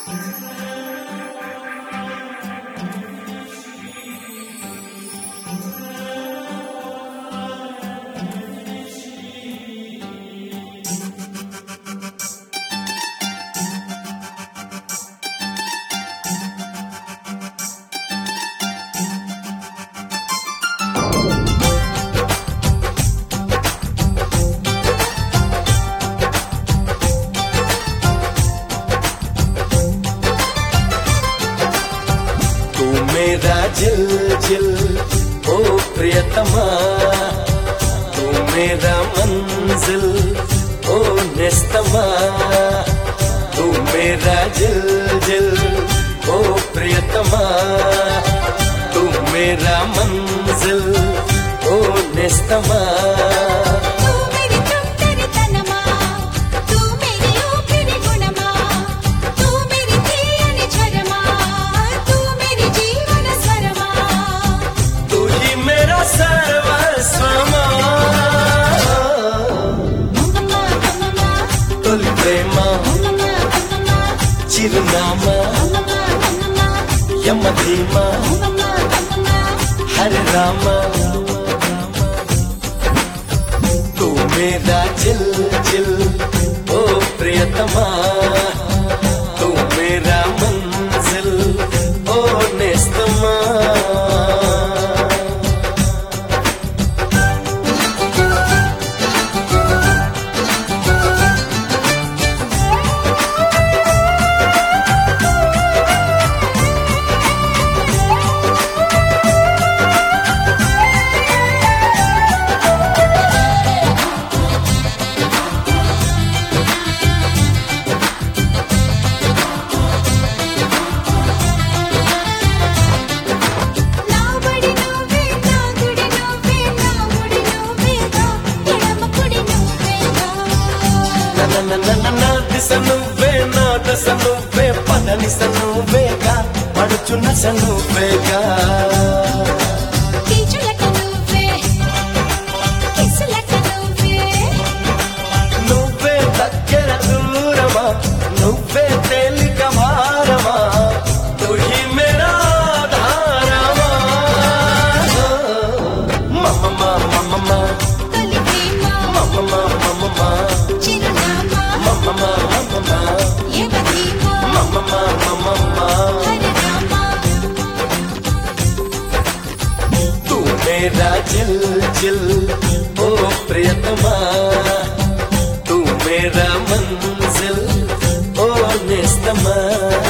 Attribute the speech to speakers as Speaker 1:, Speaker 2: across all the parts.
Speaker 1: मेरा जिल जिल ओ प्रियतमा तू मेरा मंजिल ओ निस्तमा तू मेरा जिल जिल ओ प्रियतमा तू मेरा मंजिल ओ निस्तमा चिरनामा यमधीमा हरे रामा तू मेरा जिल जिल ओ प्रियतमा तू मेरा मंजिल ओ निस्तमा దశ నువ్వే పదనిస నువ్వేగా పడుచున్న నువ్వేగా నువ్వే దగ్గర దూరమా నువ్వే తేలిక భారమా తుహి మేరా ధారమా మమ్మమ్మ మమ్మమ్మ మమ్మమ్మ మమ్మమ్మ మమ్మమ్మ तू मेरा जिल जिल ओ प्रियतमा तू मेरा मंजिल ओ निस्तमा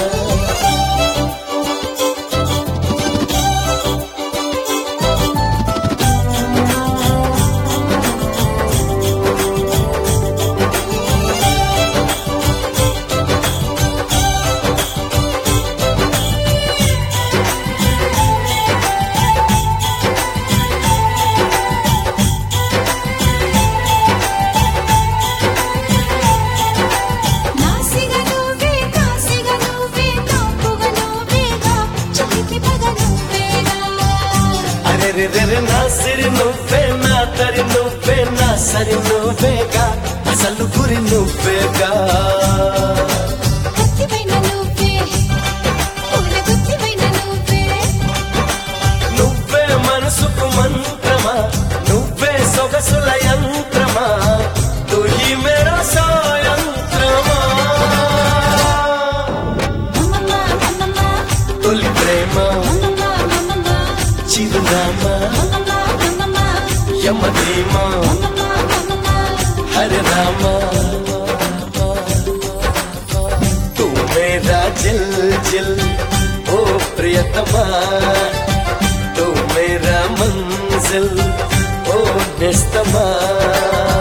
Speaker 1: నాసిరి నువ్వే నా తరి నువ్వే నా సరి నువ్వేగా అసలు గురి నువ్వేగా నువ్వే మనసుకు మంత్రమా నువ్వే సొగసుల యంత్రమా తుహి మేరా సాయంత్రమా తొలి ప్రేమ చిరునామా యమధీమా हरे रामा तू मेरा जिल जिल ओ प्रियतमा तू मेरा मंजिल ओ निस्तमा